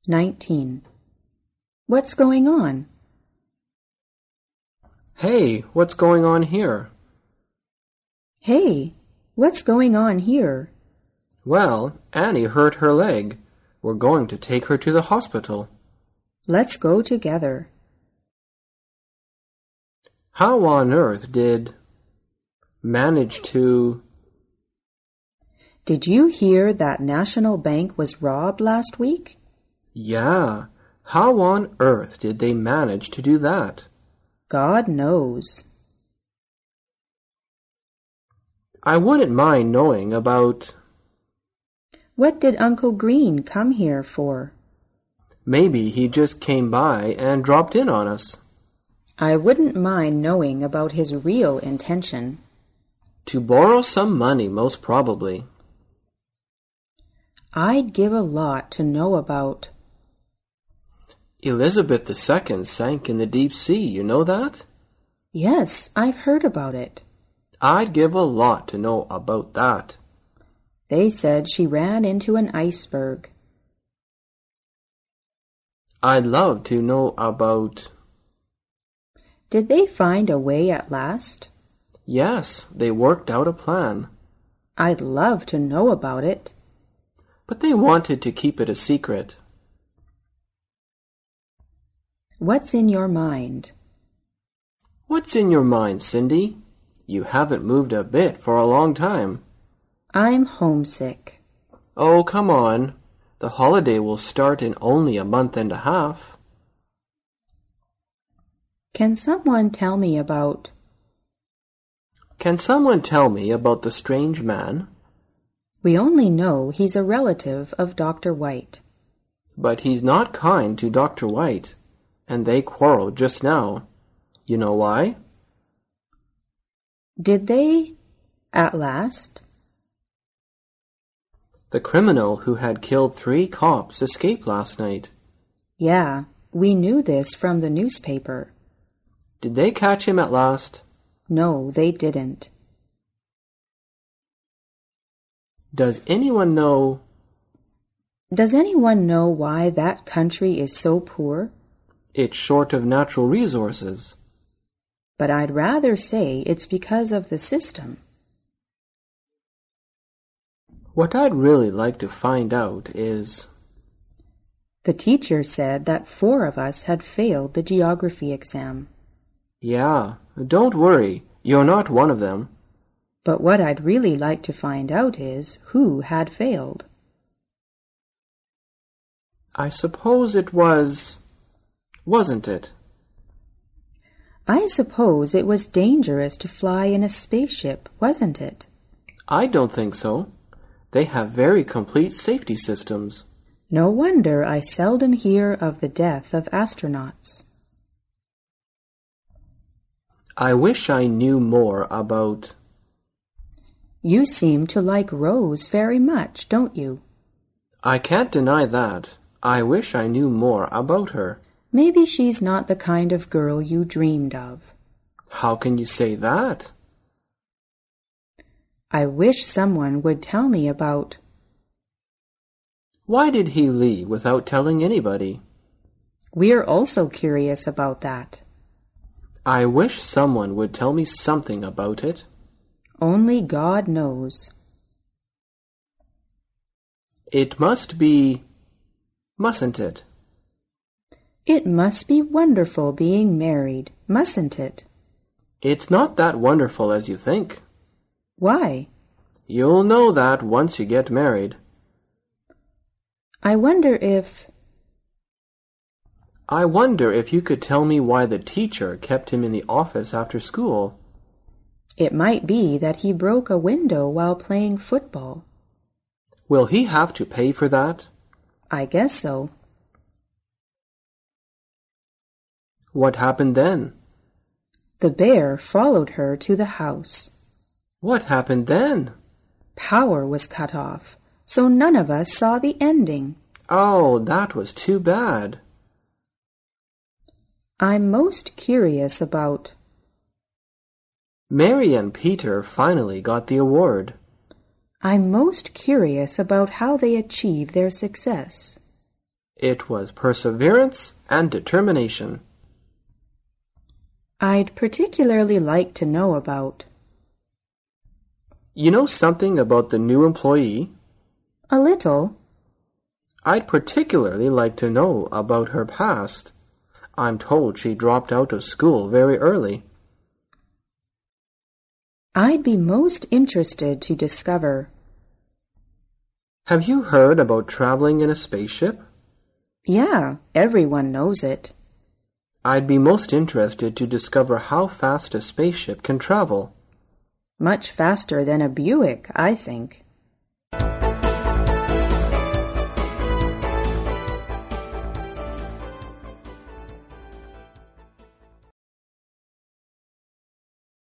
19. What's going on? Hey, what's going on here? Hey, what's going on here? Well, Annie hurt her leg. We're going to take her to the hospital. Let's go together. How on earth did manage to... Did you hear that National Bank was robbed last week? Yeah, how on earth did they manage to do that? God knows. I wouldn't mind knowing about... What did Uncle Green come here for? Maybe he just came by and dropped in on us. I wouldn't mind knowing about his real intention. To borrow some money, most probably. I'd give a lot to know about... Elizabeth II sank in the deep sea, you know that? Yes, I've heard about it. I'd give a lot to know about that. They said she ran into an iceberg. I'd love to know about... Did they find a way at last? Yes, they worked out a plan. I'd love to know about it. But they wanted to keep it a secret. What's in your mind? What's in your mind, Cindy? You haven't moved a bit for a long time. I'm homesick. Oh, come on. The holiday will start in only a month and a half. Can someone tell me about... Can someone tell me about the strange man? We only know he's a relative of Dr. White. But he's not kind to Dr. White, and they quarreled just now. You know why? Did they, at last? The criminal who had killed 3 cops escaped last night. Yeah, we knew this from the newspaper. Did they catch him at last? No, they didn't. Does anyone know... Does anyone know why that country is so poor? It's short of natural resources. But I'd rather say it's because of the system. What I'd really like to find out is... The teacher said that 4 of us had failed the geography exam. Yeah, don't worry, you're not one of them. But what I'd really like to find out is who had failed. I suppose it was... Wasn't it? I suppose it was dangerous to fly in a spaceship, wasn't it? I don't think so. They have very complete safety systems. No wonder I seldom hear of the death of astronauts. I wish I knew more about... You seem to like Rose very much, don't you? I can't deny that. I wish I knew more about her. Maybe she's not the kind of girl you dreamed of. How can you say that? I wish someone would tell me about... Why did he leave without telling anybody? We're also curious about that. I wish someone would tell me something about it. Only God knows. It must be... Mustn't it? It must be wonderful being married, mustn't it? It's not that wonderful as you think. Why? You'll know that once you get married. I wonder if you could tell me why the teacher kept him in the office after school. It might be that he broke a window while playing football. Will he have to pay for that? I guess so. What happened then? The bear followed her to the house. What happened then? Power was cut off, so none of us saw the ending. Oh, that was too bad. I'm most curious about... Mary and Peter finally got the award. I'm most curious about how they achieved their success. It was perseverance and determination. I'd particularly like to know about. You know something about the new employee? A little. I'd particularly like to know about her past. I'm told she dropped out of school very early. I'd be most interested to discover. Have you heard about traveling in a spaceship? Yeah, everyone knows it. I'd be most interested to discover how fast a spaceship can travel. Much faster than a Buick, I think.